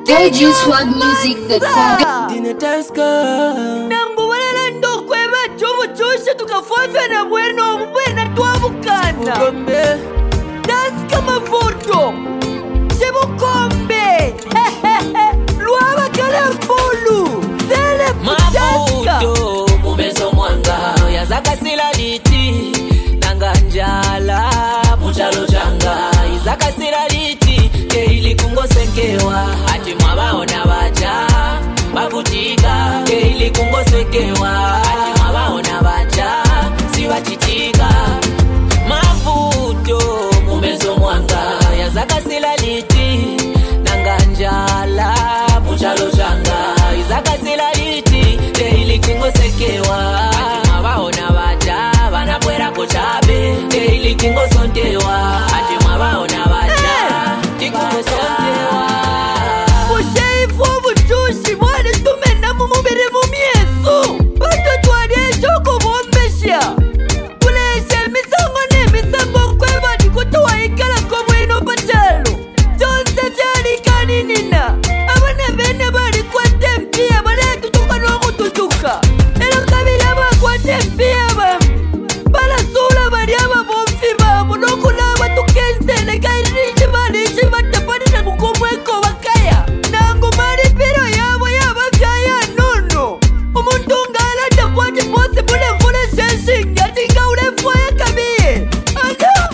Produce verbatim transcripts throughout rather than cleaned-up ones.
D J Swag Music the com. Nangu wala ndo kweba chubu chusha tukafuata na bueno mbwena tuavukana Daska mavuto Shebu kombe Luava kala fulu Zele putaska Mavuto mumezo mwanga Yazaka sila liti Nanganjala Muchalo changa Izaka sila liti Keili kungo senkewa Ati mwabao na waja Bavutika Keili kungo senkewa Ati mwabao na waja Siwa chitika Mavuto mumezo mwanga Yazaka sila liti Nanganjala Muchalo changa Izaka sila liti Keili kungo senkewa Ati mwabao na waja Vanapwera kochabe Keili kungo sontewa Ati mwabao na waja Tikungo sontewa Usheifu obuchushi Mwane tumena mumubiri mumiesu Bando tuwane shoko bombesha Kuleshe misango ne misango kweba Nikutuwa ikala komwino pachalo Jonse fyali kaninina Abane bene bari kwa tempia Bale tutuka nongo tutuka Elo kabila ba kwa tempia bambi Bala sula bari aba bomfi babu Nokula watu kensele kairishi bali Ishi batapani na kukumweko wakaya Nangu mari piro yabo yaba fyaya nono Umuntu ngala tapwati posi Bule mfule sheshinga Tinga ule fwaya kabiye Ano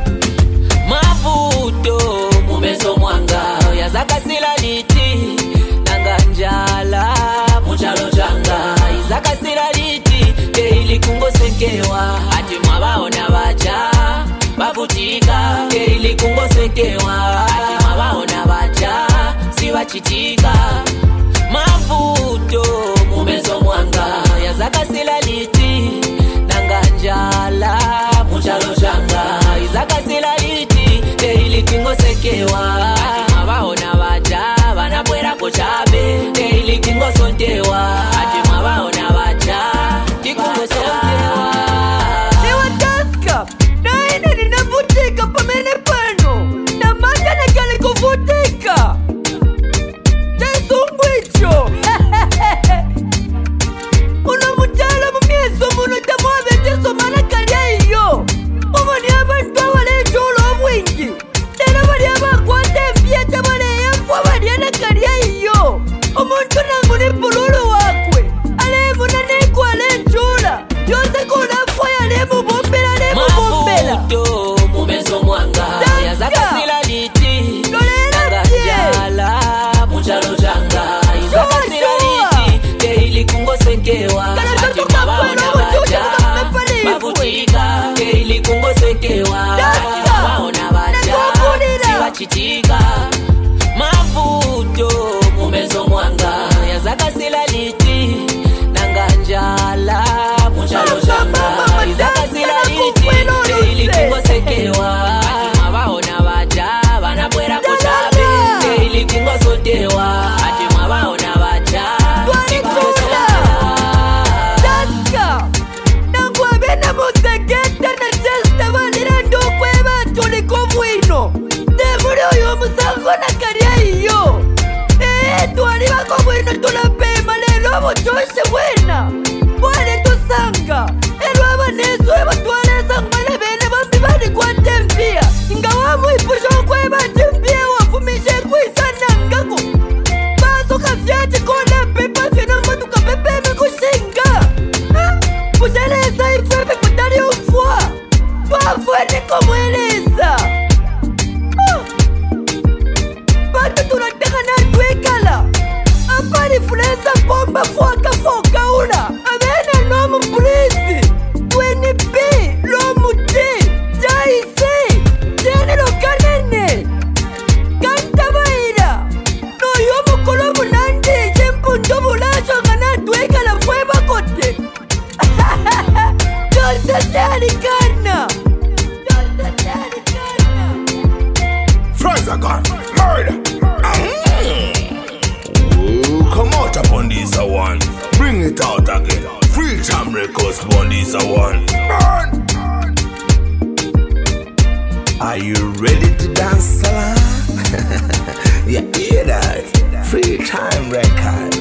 Mavuto mumezo mwanga Yazaka sila liti Nanganjala Muchalo changa Izaka sila liti Keili kungo senkewa Ati mwabao na waja Bavutika Keili kungo senkewa Ati mwabao na waja Siwa chitika Mavuto mumezo mwanga Yazaka sila liti Nanganjala Muchalo changa Izaka sila liti Keili kungo senkewa Ati mwabao na waja Vanapwera kochabe Keili kungo sontewa Ati mwabao na waja Tikungo sontewa Ewa Daska Naine ninavutika pamene pano Na maka na kale kuvutika Jesungu icho Uno mutala mumieso muno tamuabe Jesu mana kalya iyo Umoni abantu awale chulo mwingi Tena wali abakwate mpia Tabale yafwa wali anakalya iyo Umuntu nangu ni pululu wakwe Ale munaniku ale chula Yose kuna fwa ale mubombela ale mubombela Mavuto mumezo mwanga Yazaka sila liti Nanganjala Muchalo changa Izaka sila liti Keili kungo senkewa Ati mwabao na waja Bavutika Keili kungo senkewa Ati mwabao na waja Siwa chitika Mavuto mumezo mwanga Yazaka sila liti Nanganjala Muchalo changa Izaka sila liti Keili kungo senkewa Ati mwabao na waja Vanapwera kochabe Keili kungo sontewa Ati mwabao na waja Tikungo sontewa Daska Nangu abena muzegeta na chesta Valira ndukwe batu liko mwino Demuri uyu musango na karya iyo Eee tuwali bako mwino tulapema Lelo buchoshe wena Wale tusanga Elu abanesu eba tuwaleza ngwale bene Bambi bali kwa tempia Ingawamu ipusho kwe batempia Wafumishe kuisana ngaku Baso kafyati kona pepa Fina matu kapepeme kushinga Pusheleza ifepe kutari ufua Tuafue niko mweleza Batu tunataka na tuikala Apari fuleza bomba Fuaka foka ula Avena nomu polisi Tweni B Lomu T Jaisi Tiani lo kanene Kanta baira No yomu kolomu nandi Jempu ndobu lacho Gana tuikala fueba kote Jonsa tiani kana Jonsa tiani kana Fraser gun, murder. Mm. Come out upon this a one. Bring it out again. Free Time Records upon this a one. Burn. Are you ready to dance, Salah? Yeah, hear that. Free Time Records.